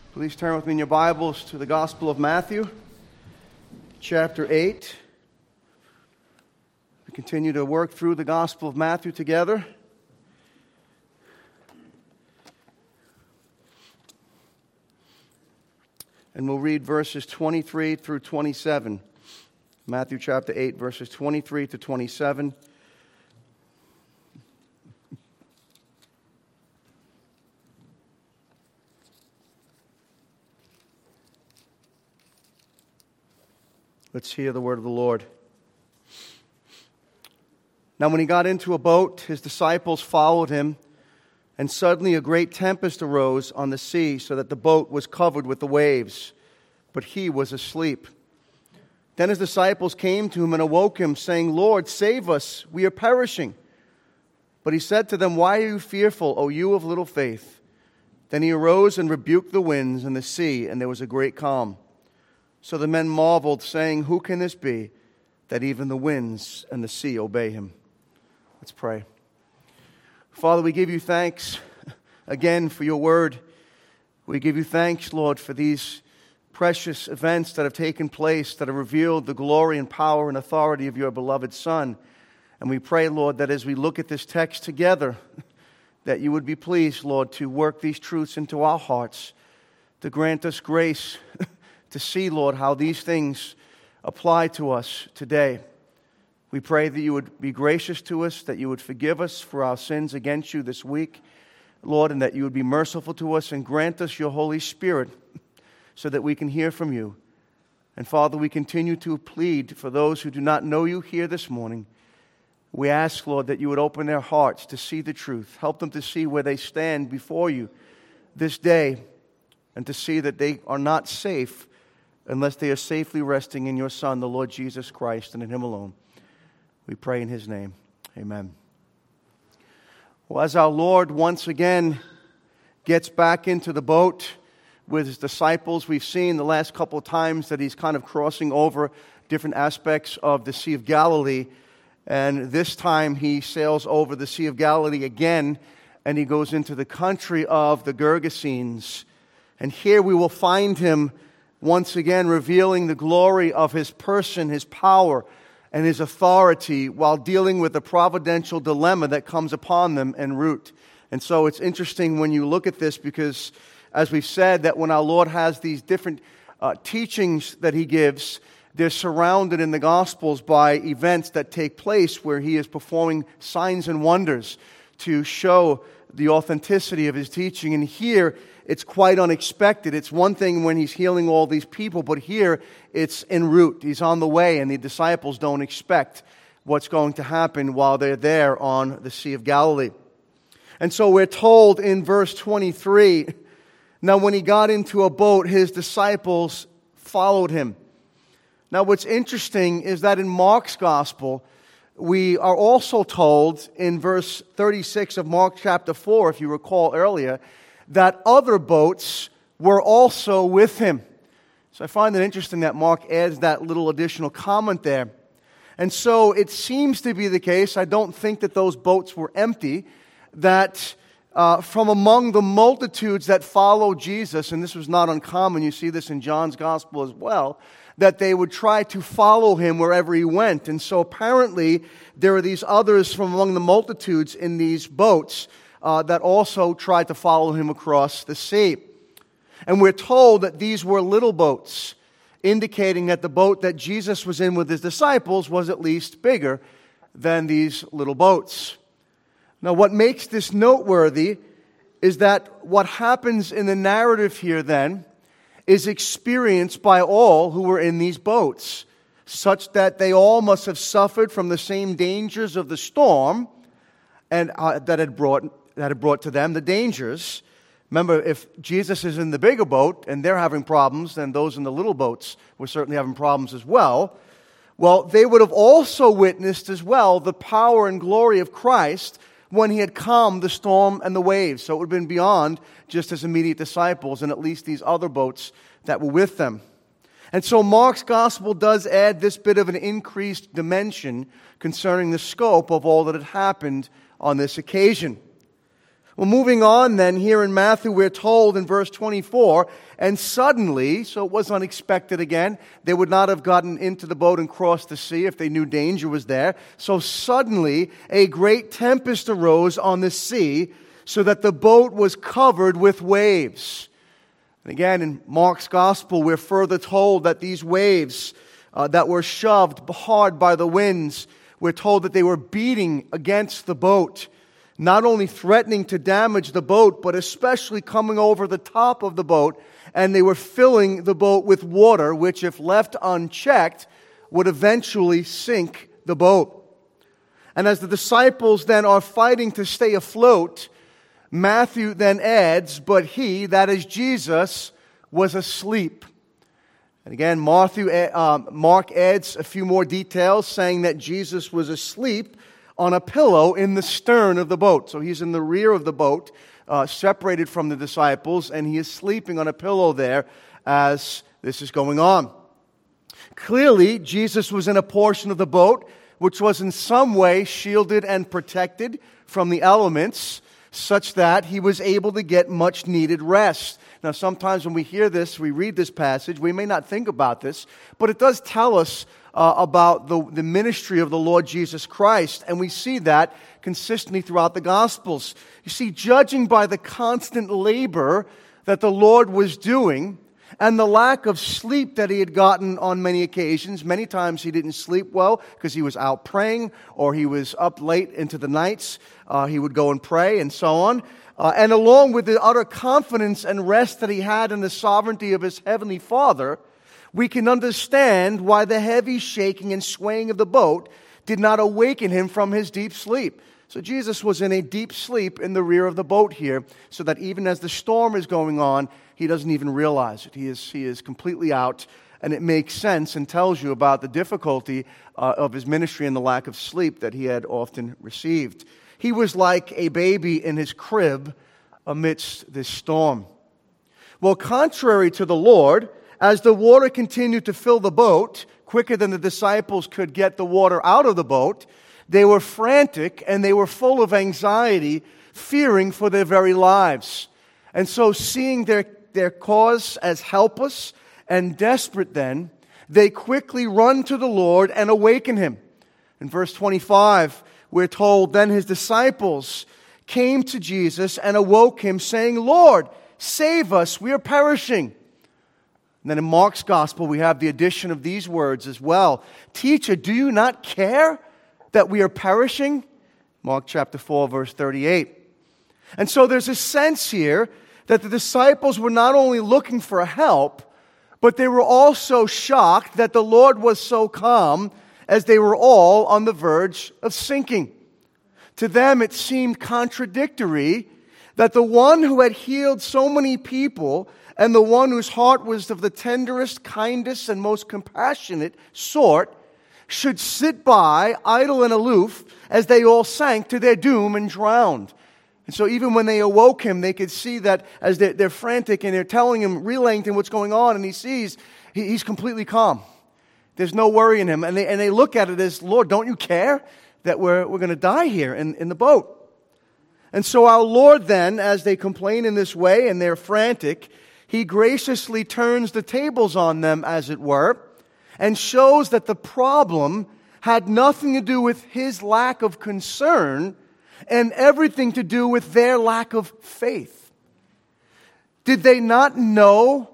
Please turn with me in your Bibles to the Gospel of Matthew, chapter 8. We continue to work through the Gospel of Matthew together. And we'll read verses 23 through 27. Matthew chapter 8, verses 23 to 27. Let's hear the word of the Lord. Now when he got into a boat, his disciples followed him, and suddenly a great tempest arose on the sea, so that the boat was covered with the waves, but he was asleep. Then his disciples came to him and awoke him, saying, "Lord, save us, we are perishing." But he said to them, "Why are you fearful, O you of little faith?" Then he arose and rebuked the winds and the sea, and there was a great calm. So the men marveled, saying, "Who can this be, that even the winds and the sea obey him?" Let's pray. Father, we give you thanks again for your word. We give you thanks, Lord, for these precious events that have taken place, that have revealed the glory and power and authority of your beloved Son. And we pray, Lord, that as we look at this text together, that you would be pleased, Lord, to work these truths into our hearts, to grant us grace to see, Lord, how these things apply to us today. We pray that you would be gracious to us, that you would forgive us for our sins against you this week, Lord, and that you would be merciful to us and grant us your Holy Spirit so that we can hear from you. And Father, we continue to plead for those who do not know you here this morning. We ask, Lord, that you would open their hearts to see the truth. Help them to see where they stand before you this day and to see that they are not safe unless they are safely resting in your Son, the Lord Jesus Christ, and in him alone. We pray in his name. Amen. Well, as our Lord once again gets back into the boat with his disciples, we've seen the last couple of times that he's kind of crossing over different aspects of the Sea of Galilee. And this time he sails over the Sea of Galilee again, and he goes into the country of the Gergesenes. And here we will find him once again revealing the glory of his person, his power, and his authority while dealing with the providential dilemma that comes upon them en route. And so it's interesting when you look at this because, as we've said, that when our Lord has these different teachings that he gives, they're surrounded in the Gospels by events that take place where he is performing signs and wonders to show the authenticity of his teaching. And here, it's quite unexpected. It's one thing when he's healing all these people, but here it's en route. He's on the way, and the disciples don't expect what's going to happen while they're there on the Sea of Galilee. And so we're told in verse 23, now when he got into a boat, his disciples followed him. Now what's interesting is that in Mark's Gospel, we are also told in verse 36 of Mark chapter 4, if you recall earlier, that other boats were also with him. So I find it interesting that Mark adds that little additional comment there. And so it seems to be the case, I don't think that those boats were empty, that from among the multitudes that followed Jesus, and this was not uncommon, you see this in John's Gospel as well, that they would try to follow him wherever he went. And so apparently there are these others from among the multitudes in these boats that also tried to follow him across the sea. And we're told that these were little boats, indicating that the boat that Jesus was in with his disciples was at least bigger than these little boats. Now, what makes this noteworthy is that what happens in the narrative here then is experienced by all who were in these boats, such that they all must have suffered from the same dangers of the storm and that had brought to them the dangers. Remember, if Jesus is in the bigger boat and they're having problems, then those in the little boats were certainly having problems as well. Well, they would have also witnessed as well the power and glory of Christ when he had calmed the storm and the waves. So it would have been beyond just his immediate disciples and at least these other boats that were with them. And so Mark's gospel does add this bit of an increased dimension concerning the scope of all that had happened on this occasion. Well, moving on then, here in Matthew, we're told in verse 24, and suddenly, so it was unexpected again, they would not have gotten into the boat and crossed the sea if they knew danger was there. So suddenly, a great tempest arose on the sea, so that the boat was covered with waves. And again, in Mark's Gospel, we're further told that these waves that were shoved hard by the winds, we're told that they were beating against the boat, not only threatening to damage the boat, but especially coming over the top of the boat, and they were filling the boat with water, which, if left unchecked, would eventually sink the boat. And as the disciples then are fighting to stay afloat, Matthew then adds, but he, that is Jesus, was asleep. And again, Mark adds a few more details, saying that Jesus was asleep on a pillow in the stern of the boat. So he's in the rear of the boat, separated from the disciples, and he is sleeping on a pillow there as this is going on. Clearly, Jesus was in a portion of the boat which was in some way shielded and protected from the elements, such that he was able to get much needed rest. Now, sometimes when we hear this, we read this passage, we may not think about this, but it does tell us about the ministry of the Lord Jesus Christ, and we see that consistently throughout the Gospels. You see, judging by the constant labor that the Lord was doing, and the lack of sleep that he had gotten on many occasions. Many times he didn't sleep well because he was out praying, or he was up late into the nights. He would go and pray and so on. And along with the utter confidence and rest that he had in the sovereignty of his heavenly Father, we can understand why the heavy shaking and swaying of the boat did not awaken him from his deep sleep. So Jesus was in a deep sleep in the rear of the boat here, so that even as the storm is going on, he doesn't even realize it. He is completely out, and it makes sense and tells you about the difficulty of his ministry and the lack of sleep that he had often received. He was like a baby in his crib amidst this storm. Well, contrary to the Lord, as the water continued to fill the boat, quicker than the disciples could get the water out of the boat, they were frantic and they were full of anxiety, fearing for their very lives. And so, seeing their cause as helpless and desperate then, they quickly run to the Lord and awaken him. In verse 25, we're told, then his disciples came to Jesus and awoke him, saying, Lord, save us, we are perishing. And then in Mark's Gospel, we have the addition of these words as well. Teacher, do you not care that we are perishing? Mark chapter 4, verse 38. And so there's a sense here that the disciples were not only looking for help, but they were also shocked that the Lord was so calm, as they were all on the verge of sinking. To them, it seemed contradictory that the one who had healed so many people and the one whose heart was of the tenderest, kindest, and most compassionate sort should sit by, idle and aloof, as they all sank to their doom and drowned. And so even when they awoke him, they could see that as they're frantic and they're telling him, relaying to him what's going on, and he sees he's completely calm. There's no worry in him. And they look at it as, Lord, don't you care that we're going to die here in the boat? And so our Lord then, as they complain in this way and they're frantic, he graciously turns the tables on them, as it were, and shows that the problem had nothing to do with his lack of concern and everything to do with their lack of faith. Did they not know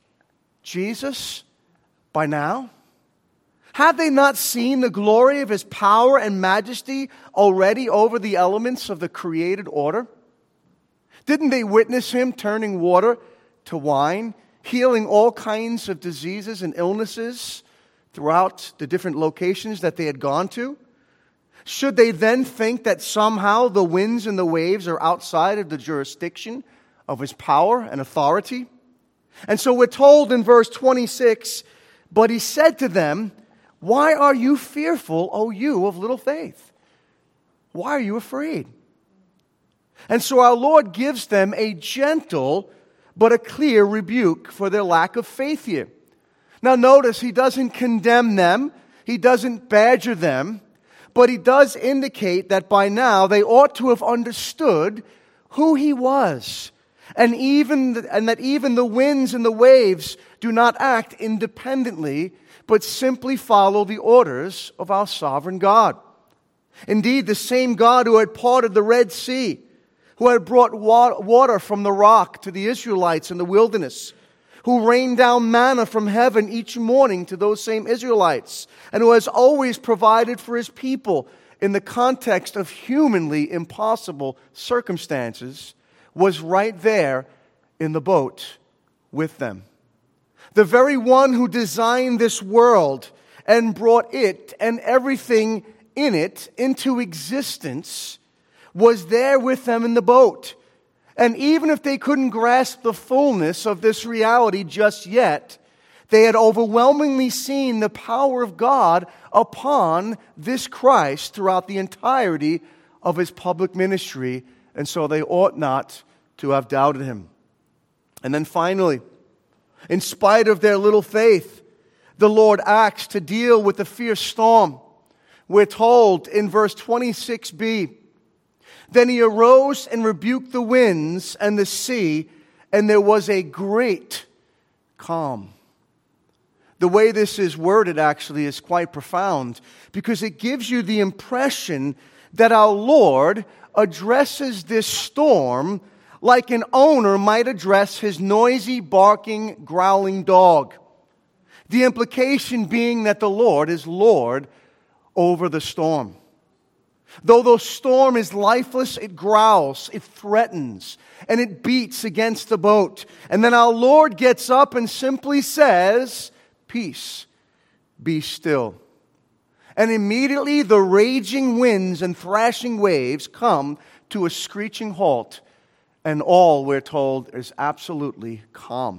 Jesus by now? Had they not seen the glory of his power and majesty already over the elements of the created order? Didn't they witness him turning water to wine, healing all kinds of diseases and illnesses throughout the different locations that they had gone to? Should they then think that somehow the winds and the waves are outside of the jurisdiction of his power and authority? And so we're told in verse 26, but he said to them, why are you fearful, O you of little faith? Why are you afraid? And so our Lord gives them a gentle but a clear rebuke for their lack of faith here. Now notice, he doesn't condemn them, he doesn't badger them, but he does indicate that by now they ought to have understood who He was, and that even the winds and the waves do not act independently, but simply follow the orders of our sovereign God. Indeed, the same God who had parted the Red Sea, who had brought water from the rock to the Israelites in the wilderness, who rained down manna from heaven each morning to those same Israelites, and who has always provided for His people in the context of humanly impossible circumstances, was right there in the boat with them. The very one who designed this world and brought it and everything in it into existence was there with them in the boat. And even if they couldn't grasp the fullness of this reality just yet, they had overwhelmingly seen the power of God upon this Christ throughout the entirety of His public ministry, and so they ought not to have doubted Him. And then finally, in spite of their little faith, the Lord acts to deal with the fierce storm. We're told in verse 26b, "Then He arose and rebuked the winds and the sea, and there was a great calm." The way this is worded actually is quite profound, because it gives you the impression that our Lord addresses this storm like an owner might address his noisy, barking, growling dog. The implication being that the Lord is Lord over the storm. Though the storm is lifeless, it growls, it threatens, and it beats against the boat. And then our Lord gets up and simply says, "Peace, be still." And immediately the raging winds and thrashing waves come to a screeching halt, and all, we're told, is absolutely calm.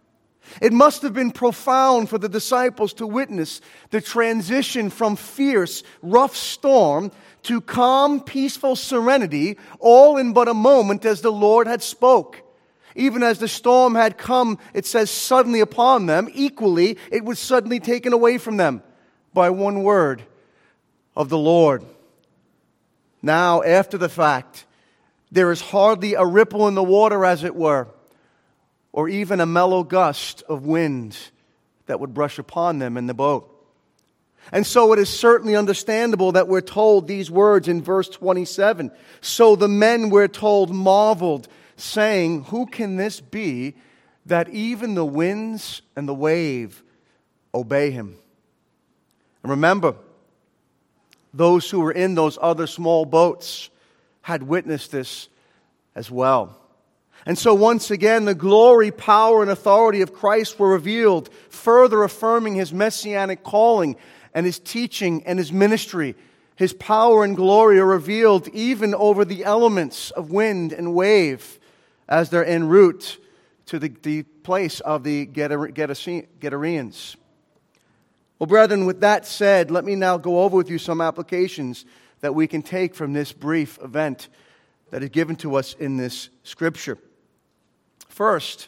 It must have been profound for the disciples to witness the transition from fierce, rough storm to calm, peaceful serenity, all in but a moment as the Lord had spoke. Even as the storm had come, it says, suddenly upon them, equally, it was suddenly taken away from them by one word of the Lord. Now, after the fact, there is hardly a ripple in the water, as it were, or even a mellow gust of wind that would brush upon them in the boat. And so it is certainly understandable that we're told these words in verse 27. "So the men, we're told, marveled, saying, 'Who can this be that even the winds and the wave obey Him?'" And remember, those who were in those other small boats had witnessed this as well. And so once again, the glory, power, and authority of Christ were revealed, further affirming His messianic calling and His teaching and His ministry. His power and glory are revealed even over the elements of wind and wave as they're en route to the place of the Gadarenes. Well, brethren, with that said, let me now go over with you some applications that we can take from this brief event that is given to us in this scripture. First,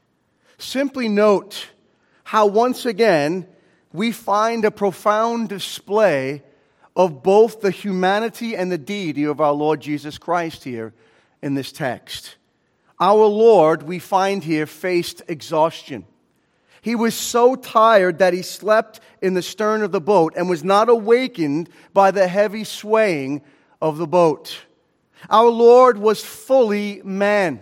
simply note how once again we find a profound display of both the humanity and the deity of our Lord Jesus Christ here in this text. Our Lord, we find here, faced exhaustion. He was so tired that He slept in the stern of the boat and was not awakened by the heavy swaying of the boat. Our Lord was fully man.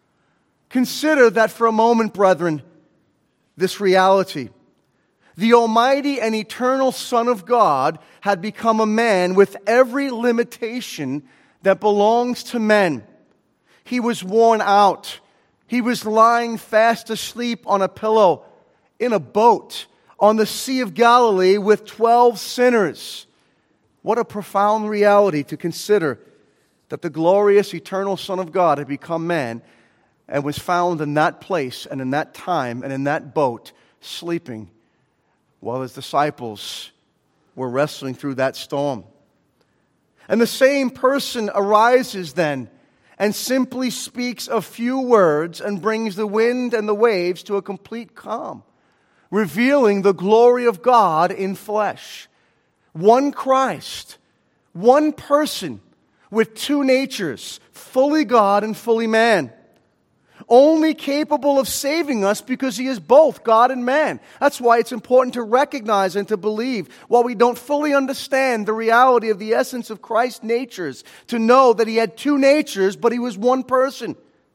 Consider that for a moment, brethren, this reality. The Almighty and eternal Son of God had become a man with every limitation that belongs to men. He was worn out. He was lying fast asleep on a pillow in a boat on the Sea of Galilee with 12 sinners. What a profound reality to consider that the glorious eternal Son of God had become man and was found in that place and in that time and in that boat sleeping while His disciples were wrestling through that storm. And the same person arises then and simply speaks a few words and brings the wind and the waves to a complete calm, revealing the glory of God in flesh. One Christ, one person, with two natures, fully God and fully man. Only capable of saving us because he is both God and man. That's why it's important to recognize and to believe, while we don't fully understand the reality of the essence of Christ's natures, to know that he had two natures, but he was one person.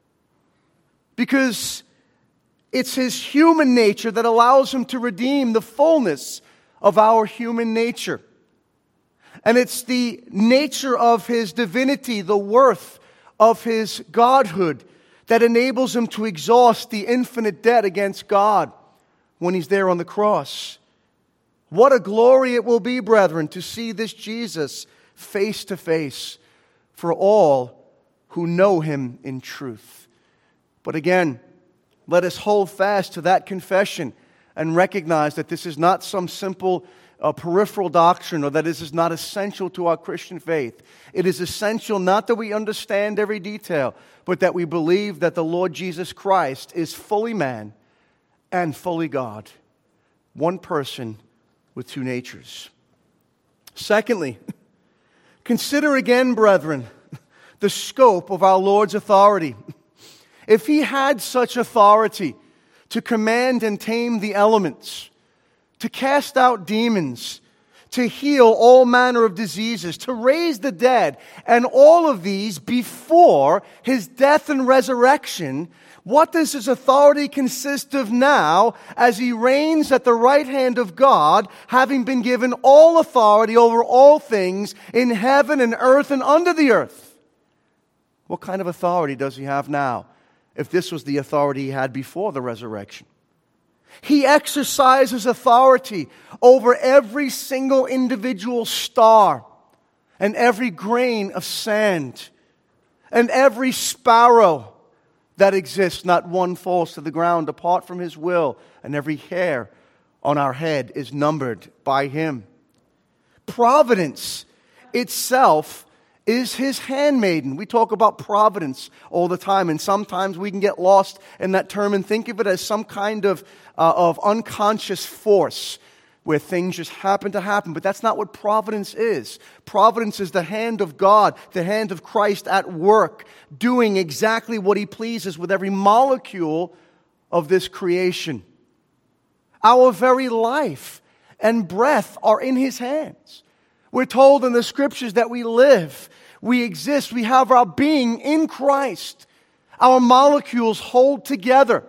Because it's his human nature that allows him to redeem the fullness of our human nature. And it's the nature of his divinity, the worth of his godhood, that enables him to exhaust the infinite debt against God when he's there on the cross. What a glory it will be, brethren, to see this Jesus face to face for all who know him in truth. But again, let us hold fast to that confession and recognize that this is not some simple peripheral doctrine, or that this is not essential to our Christian faith. It is essential not that we understand every detail, but that we believe that the Lord Jesus Christ is fully man and fully God. One person with two natures. Secondly, consider again, brethren, the scope of our Lord's authority. If he had such authority to command and tame the elements, to cast out demons, to heal all manner of diseases, to raise the dead, and all of these before his death and resurrection, what does his authority consist of now as he reigns at the right hand of God, having been given all authority over all things in heaven and earth and under the earth? What kind of authority does he have now, if this was the authority he had before the resurrection? He exercises authority over every single individual star and every grain of sand and every sparrow that exists. Not one falls to the ground apart from his will, and every hair on our head is numbered by him. Providence itself is his handmaiden. We talk about providence all the time, and sometimes we can get lost in that term and think of it as some kind of unconscious force where things just happen to happen. But that's not what providence is. Providence is the hand of God, the hand of Christ at work, doing exactly what he pleases with every molecule of this creation. Our very life and breath are in his hands. We're told in the scriptures that we live, we exist, we have our being in Christ. Our molecules hold together.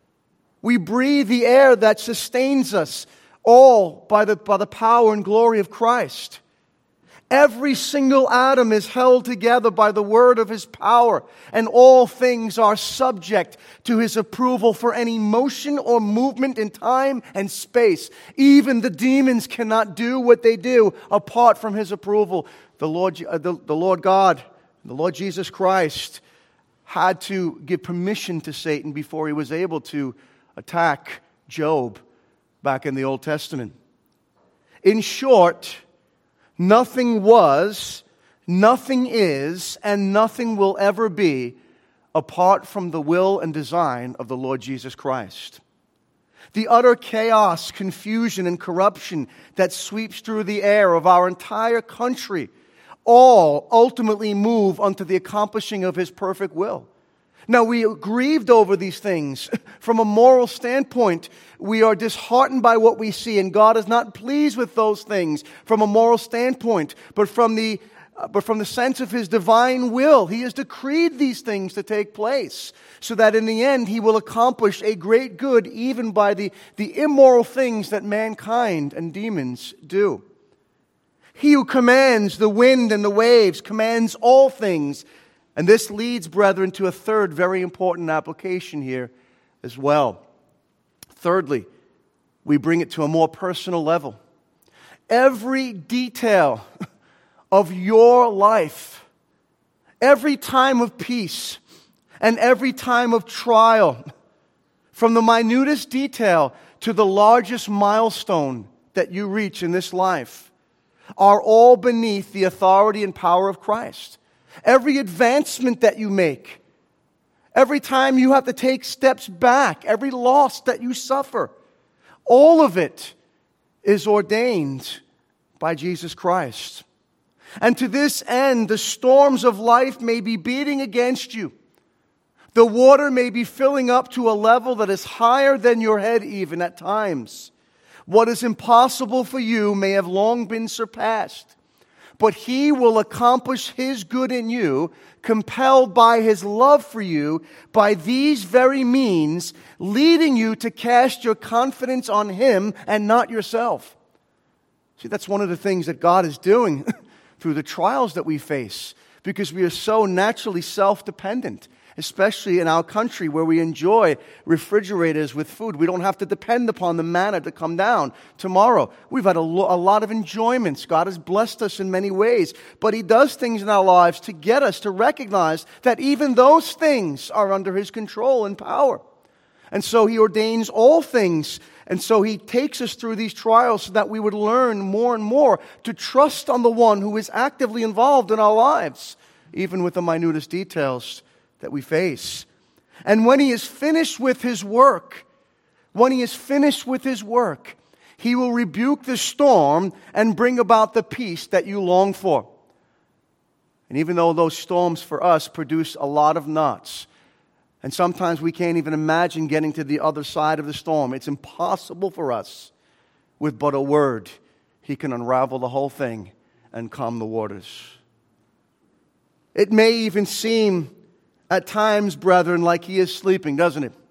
We breathe the air that sustains us, all by the power and glory of Christ. Every single atom is held together by the word of his power, and all things are subject to his approval for any motion or movement in time and space. Even the demons cannot do what they do apart from his approval. The Lord God, the Lord Jesus Christ, had to give permission to Satan before he was able to attack Job back in the Old Testament. In short, nothing was, nothing is, and nothing will ever be apart from the will and design of the Lord Jesus Christ. The utter chaos, confusion, and corruption that sweeps through the air of our entire country all ultimately move unto the accomplishing of his perfect will. Now, we are grieved over these things. From a moral standpoint, we are disheartened by what we see, and God is not pleased with those things from a moral standpoint. But from the sense of his divine will, he has decreed these things to take place, so that in the end he will accomplish a great good even by the immoral things that mankind and demons do. He who commands the wind and the waves commands all things. And this leads, brethren, to a third very important application here as well. Thirdly, we bring it to a more personal level. Every detail of your life, every time of peace and every time of trial, from the minutest detail to the largest milestone that you reach in this life, are all beneath the authority and power of Christ. Every advancement that you make, every time you have to take steps back, every loss that you suffer, all of it is ordained by Jesus Christ. And to this end, the storms of life may be beating against you. The water may be filling up to a level that is higher than your head even at times. What is impossible for you may have long been surpassed. But He will accomplish His good in you, compelled by His love for you, by these very means, leading you to cast your confidence on Him and not yourself. See, that's one of the things that God is doing through the trials that we face, because we are so naturally self-dependent, especially in our country where we enjoy refrigerators with food. We don't have to depend upon the manna to come down tomorrow. We've had a lot of enjoyments. God has blessed us in many ways, but He does things in our lives to get us to recognize that even those things are under His control and power. And so He ordains all things. And so He takes us through these trials so that we would learn more and more to trust on the one who is actively involved in our lives, even with the minutest details that we face. And when He is finished with His work, He will rebuke the storm and bring about the peace that you long for. And even though those storms for us produce a lot of knots, and sometimes we can't even imagine getting to the other side of the storm, it's impossible for us. With but a word, He can unravel the whole thing and calm the waters. It may even seem at times, brethren, like He is sleeping, doesn't it?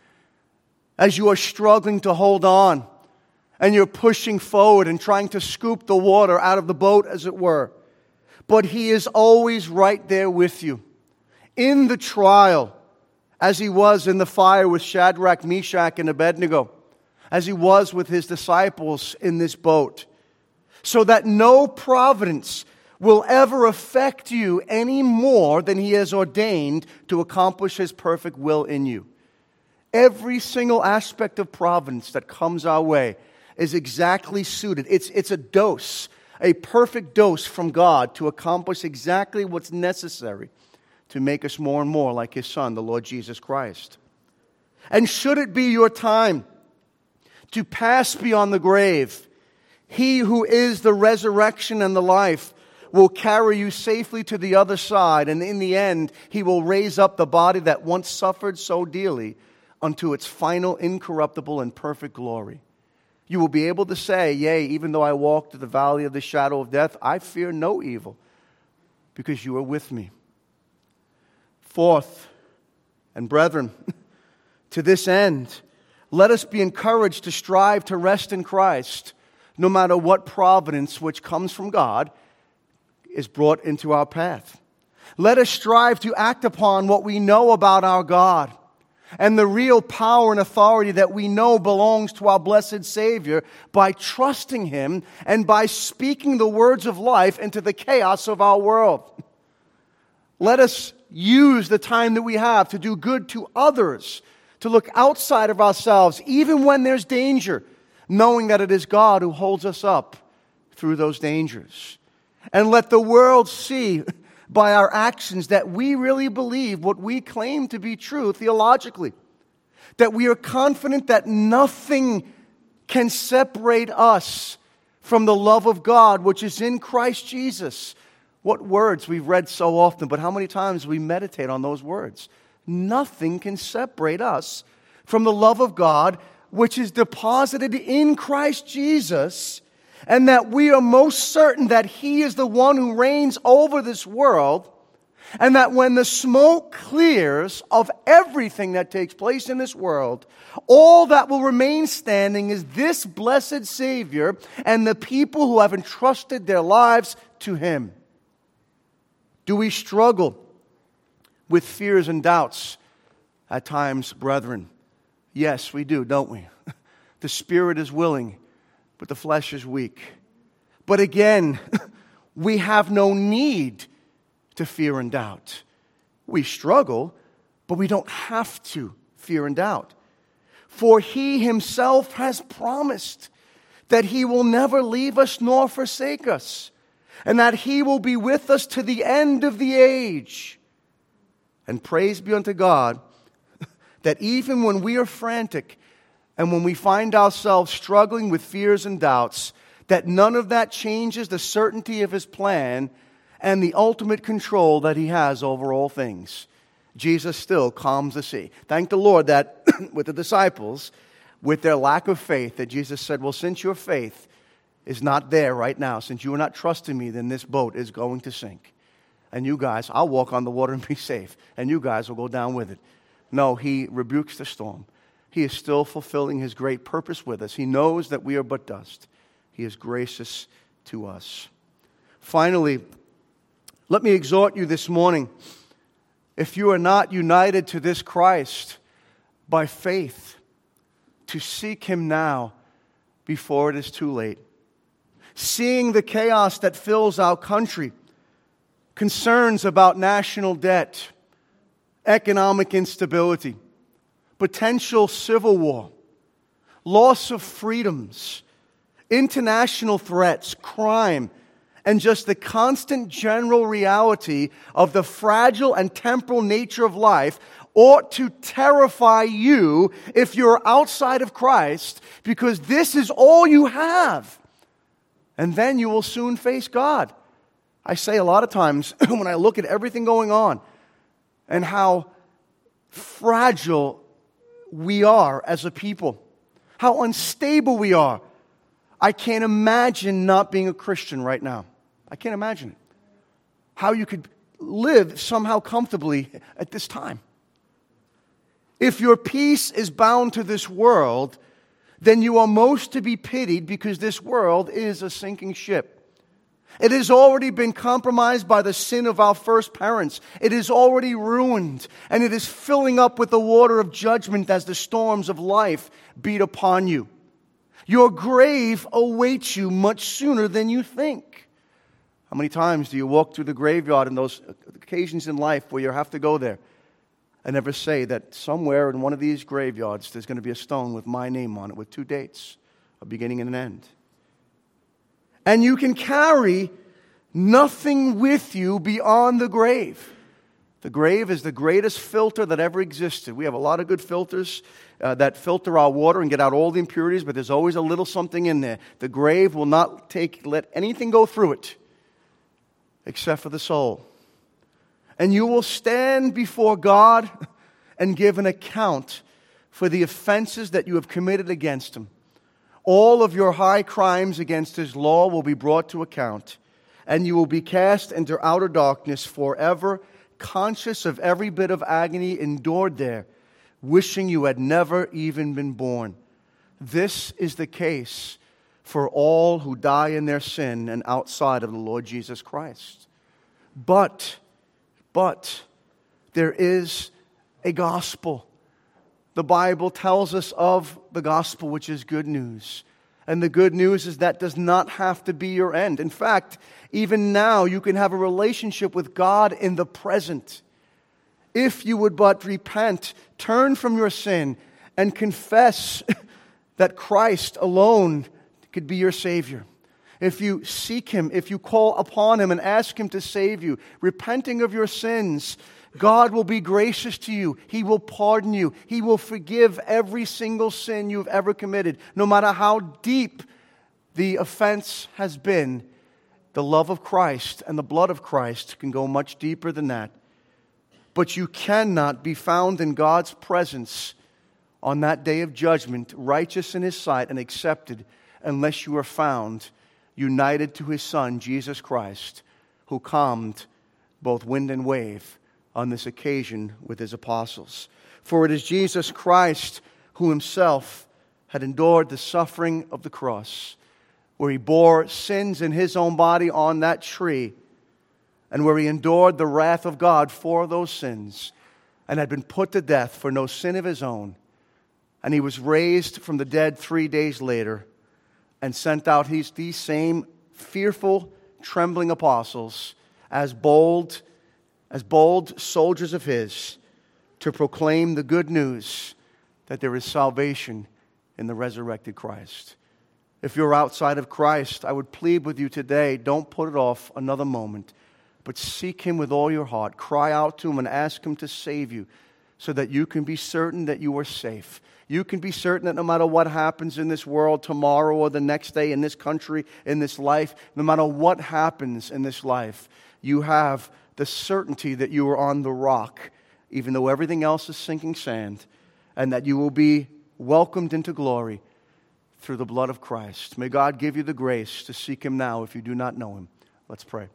As you are struggling to hold on, and you're pushing forward and trying to scoop the water out of the boat, as it were. But He is always right there with you. In the trial, as He was in the fire with Shadrach, Meshach, and Abednego, as He was with His disciples in this boat, so that no providence will ever affect you any more than He has ordained to accomplish His perfect will in you. Every single aspect of providence that comes our way is exactly suited. It's a dose, a perfect dose from God to accomplish exactly what's necessary to make us more and more like His Son, the Lord Jesus Christ. And should it be your time to pass beyond the grave, He who is the resurrection and the life will carry you safely to the other side, and in the end, He will raise up the body that once suffered so dearly unto its final incorruptible and perfect glory. You will be able to say, yea, even though I walk through the valley of the shadow of death, I fear no evil, because You are with me. Fourth, and brethren, to this end, let us be encouraged to strive to rest in Christ, no matter what providence which comes from God is brought into our path. Let us strive to act upon what we know about our God and the real power and authority that we know belongs to our blessed Savior by trusting Him and by speaking the words of life into the chaos of our world. Let us use the time that we have to do good to others, to look outside of ourselves, even when there's danger, knowing that it is God who holds us up through those dangers. And let the world see by our actions that we really believe what we claim to be true theologically. That we are confident that nothing can separate us from the love of God which is in Christ Jesus. What words we've read so often, but how many times we meditate on those words. Nothing can separate us from the love of God which is deposited in Christ Jesus, and that we are most certain that He is the one who reigns over this world, and that when the smoke clears of everything that takes place in this world, all that will remain standing is this blessed Savior and the people who have entrusted their lives to Him. Do we struggle with fears and doubts at times, brethren? Yes, we do, don't we? The spirit is willing, but the flesh is weak. But again, we have no need to fear and doubt. We struggle, but we don't have to fear and doubt. For He Himself has promised that He will never leave us nor forsake us, and that He will be with us to the end of the age. And praise be unto God that even when we are frantic and when we find ourselves struggling with fears and doubts, that none of that changes the certainty of his plan and the ultimate control that he has over all things. Jesus still calms the sea. Thank the Lord that with the disciples, with their lack of faith, that Jesus said, well, since your faith is not there right now, since you are not trusting me, then this boat is going to sink. And you guys, I'll walk on the water and be safe, and you guys will go down with it. No, he rebukes the storm. He is still fulfilling his great purpose with us. He knows that we are but dust. He is gracious to us. Finally, let me exhort you this morning, if you are not united to this Christ by faith, to seek him now before it is too late. Seeing the chaos that fills our country, concerns about national debt, economic instability, potential civil war, loss of freedoms, international threats, crime, and just the constant general reality of the fragile and temporal nature of life ought to terrify you if you're outside of Christ, because this is all you have. And then you will soon face God. I say a lot of times when I look at everything going on and how fragile we are as a people, how unstable we are, I can't imagine not being a Christian right now. I can't imagine it. How you could live somehow comfortably at this time. If your peace is bound to this world, then you are most to be pitied, because this world is a sinking ship. It has already been compromised by the sin of our first parents. It is already ruined, and it is filling up with the water of judgment as the storms of life beat upon you. Your grave awaits you much sooner than you think. How many times do you walk through the graveyard in those occasions in life where you have to go there and never say that somewhere in one of these graveyards there's going to be a stone with my name on it with 2 dates, a beginning and an end? And you can carry nothing with you beyond the grave. The grave is the greatest filter that ever existed. We have a lot of good filters that filter our water and get out all the impurities, but there's always a little something in there. The grave will not let anything go through it except for the soul. And you will stand before God and give an account for the offenses that you have committed against him. All of your high crimes against his law will be brought to account, and you will be cast into outer darkness forever, conscious of every bit of agony endured there, wishing you had never even been born. This is the case for all who die in their sin and outside of the Lord Jesus Christ. But there is a gospel. The Bible tells us of the gospel, which is good news. And the good news is that does not have to be your end. In fact, even now you can have a relationship with God in the present. If you would but repent, turn from your sin, and confess that Christ alone could be your Savior. If you seek him, if you call upon him and ask him to save you, repenting of your sins, God will be gracious to you. He will pardon you. He will forgive every single sin you've ever committed. No matter how deep the offense has been, the love of Christ and the blood of Christ can go much deeper than that. But you cannot be found in God's presence on that day of judgment, righteous in his sight and accepted, unless you are found united to his Son, Jesus Christ, who calmed both wind and wave on this occasion with his apostles. For it is Jesus Christ who himself had endured the suffering of the cross, where he bore sins in his own body on that tree, and where he endured the wrath of God for those sins, and had been put to death for no sin of his own. And he was raised from the dead 3 days later, and sent out these same fearful, trembling apostles as bold soldiers of his, to proclaim the good news that there is salvation in the resurrected Christ. If you're outside of Christ, I would plead with you today, don't put it off another moment, but seek him with all your heart. Cry out to him and ask him to save you, so that you can be certain that you are safe. You can be certain that no matter what happens in this world tomorrow or the next day, in this country, in this life, no matter what happens in this life, you have the certainty that you are on the rock, even though everything else is sinking sand, and that you will be welcomed into glory through the blood of Christ. May God give you the grace to seek Him now if you do not know Him. Let's pray.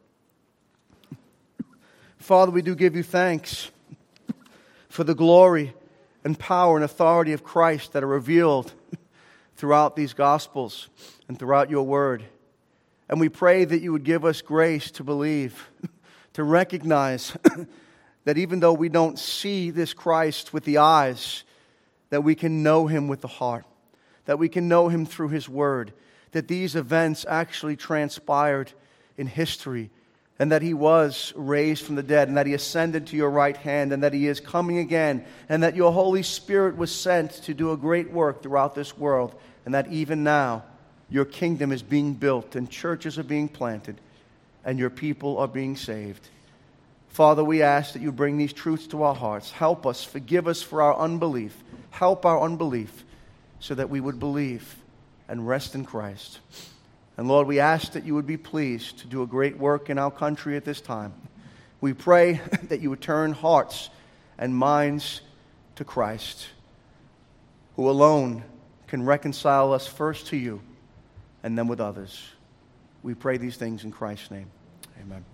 Father, we do give you thanks for the glory and power and authority of Christ that are revealed throughout these Gospels and throughout your Word. And we pray that you would give us grace to believe, to recognize that even though we don't see this Christ with the eyes, that we can know Him with the heart, that we can know Him through His Word, that these events actually transpired in history, and that He was raised from the dead, and that He ascended to your right hand, and that He is coming again, and that your Holy Spirit was sent to do a great work throughout this world, and that even now your kingdom is being built, and churches are being planted, and your people are being saved. Father, we ask that you bring these truths to our hearts. Help us, forgive us for our unbelief. Help our unbelief so that we would believe and rest in Christ. And Lord, we ask that you would be pleased to do a great work in our country at this time. We pray that you would turn hearts and minds to Christ, who alone can reconcile us first to you and then with others. We pray these things in Christ's name. Amen.